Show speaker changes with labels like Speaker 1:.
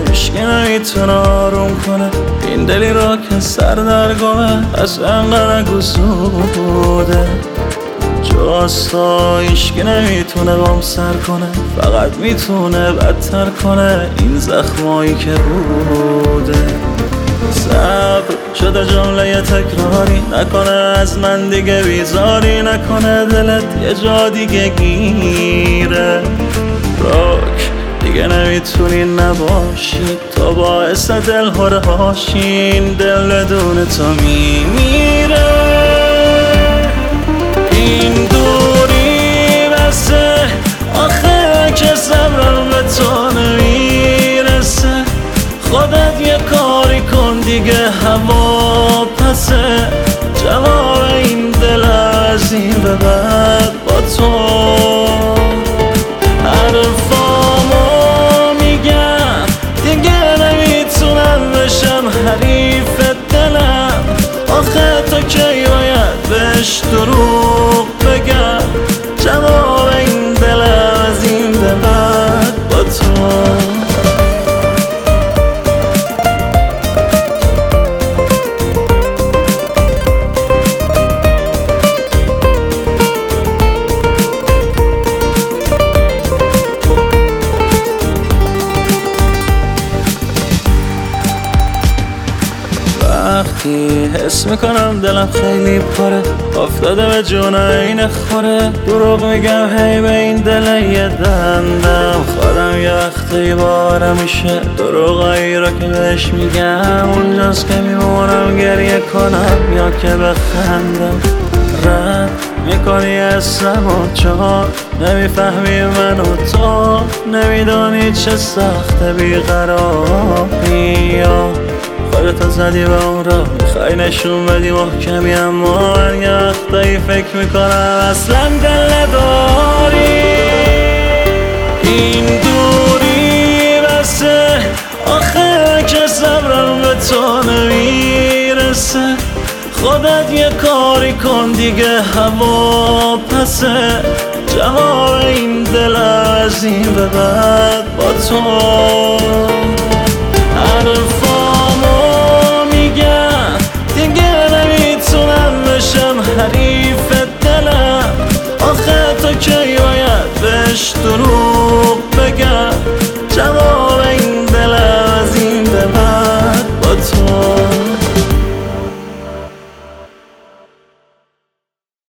Speaker 1: هیچکی نمیتونه آروم کنه این دلی را که سر در گمه از انقدر گسوده جاستا هیچکی نمیتونه بام سر کنه فقط میتونه بدتر کنه این زخمایی که بوده صبر شده جمله تکراری نکنه از من دیگه بیزاری نکنه دلت یه جا دیگه گیره راک دیگه نمیتونی نباشی تو باعث دل هاشین دل بدون تو میمیره این دوری بسه آخه که صبرم به تو نمیرسه خودت یه کاری کن دیگه هوا پسه جواب این دل از این به بعد با تو حرفامو میگم دیگه نمیتونم بشم حریف دلم آخه تو کی باید بهش دروغ بگم جواب این دل از این به بعد با تو وقتی حس میکنم دلم خیلی پره افتاده به جون این خوره دروغ میگم هی به این دل یه دندم خودم یه وقتی بارم میشه دروغایی را که بهش میگم اونجاست که میمونم گریه کنم یا که بخندم رد میکنی اسم و چهار نمیفهمی من و تو نمیدانی چه سخت بیقراری یا خودتو زدی به اون را میخوای نشون بدی محکمی اما من یه وقتایی فکر میکنم اصلا دل داری این دوری بسه آخه که صبرم به تو نمیرسه خودت یه کاری کن دیگه هوا پسه جواب این دل از این به بعد با تو